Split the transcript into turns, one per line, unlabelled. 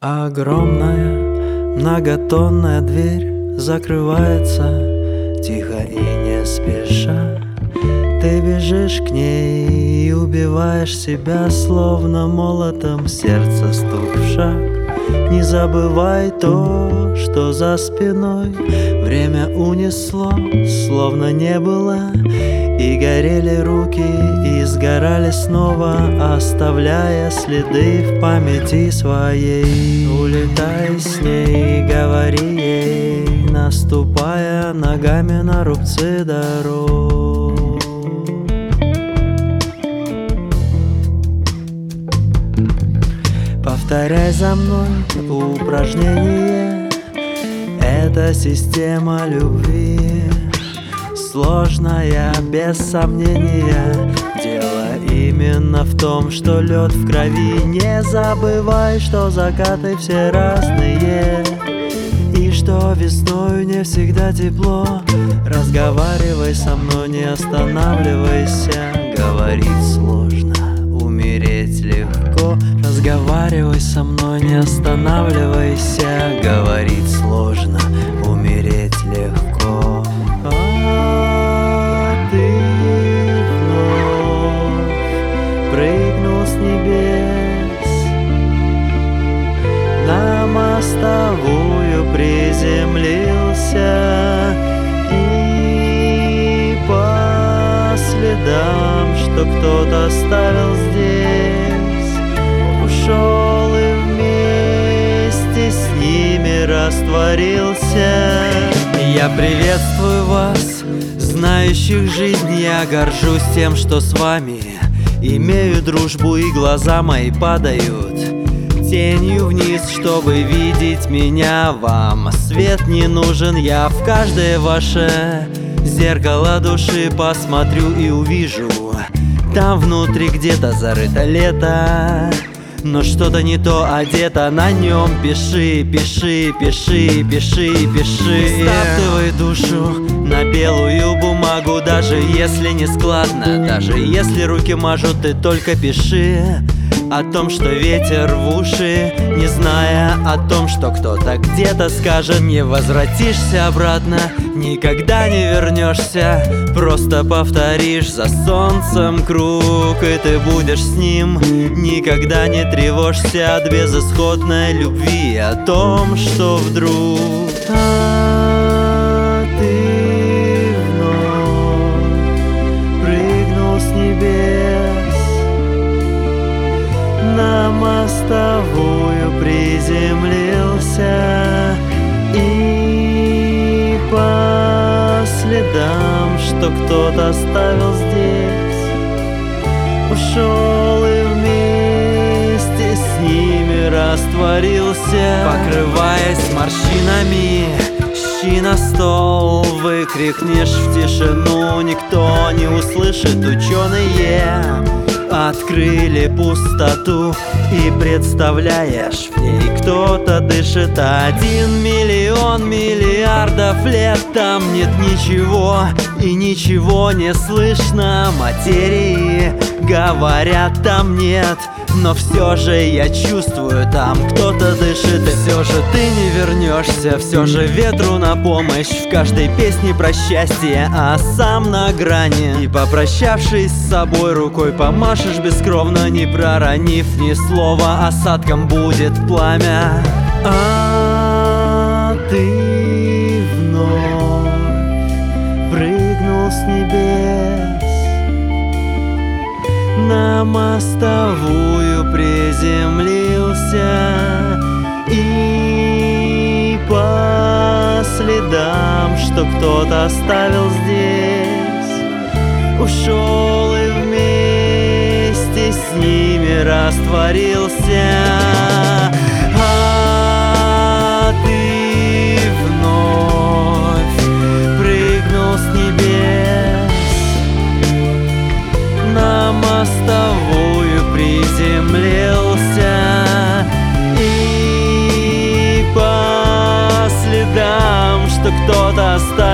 Огромная многотонная дверь закрывается тихо и не спеша. Ты бежишь к ней и убиваешь себя, словно молотом сердце стук в шаг. Не забывай то, что за спиной время унесло, словно не было. И горели руки, и сгорали снова, оставляя следы в памяти своей. Улетай с ней, говори ей, наступая ногами на рубцы дорог. Повторяй за мной упражнение, это система любви. Сложная, без сомнения, дело именно в том, что лед в крови. Не забывай, что закаты все разные, и что весной не всегда тепло. Разговаривай со мной, не останавливайся. Говорить сложно, умереть легко. Разговаривай со мной, не останавливайся. Говорить сложно, умереть легко. Прыгнул с небес, на мостовую приземлился, и по следам, что кто-то оставил здесь, ушел и вместе с ними растворился. Я приветствую вас, знающих жизнь, я горжусь тем, что с вами имею дружбу, и глаза мои падают тенью вниз, чтобы видеть меня. Вам свет не нужен, я в каждое ваше зеркало души посмотрю и увижу. Там внутри где-то зарыто лето, но что-то не то одето на нем. Пиши, пиши, пиши, пиши, пиши. Стаптывай душу на белую бумагу, даже если не складно, даже если руки мажут, ты только пиши о том, что ветер в уши, не зная о том, что кто-то где-то скажет. Не возвратишься обратно, никогда не вернешься, просто повторишь за солнцем круг, и ты будешь с ним. Никогда не тревожься от безысходной любви, о том, что вдруг ты вновь прыгнул с небес, на мостовую приземлился, и по следам, что кто-то оставил здесь, ушел и вместе с ними растворился. Покрываясь морщинами, щи на стол, выкрикнешь в тишину, никто не услышит. Ученые открыли пустоту, и представляешь, в ней кто-то дышит. 1 миллион миллиардов лет, там нет ничего, и ничего не слышно. Материи, говорят, там нет, но все же я чувствую, там кто-то дышит. И все же ты не вернешься, все же ветру на помощь в каждой песне про счастье, а сам на грани. И попрощавшись с собой, рукой помашешь бескровно, не проронив ни слова, осадком будет пламя. А ты вновь прыгнул с небес, на мостовую приземлился, и по следам, что кто-то оставил здесь, ушел и вместе с ними растворился. А ты вновь прыгнул с небес, на мостовую приземлился, и по следам, что кто-то оставил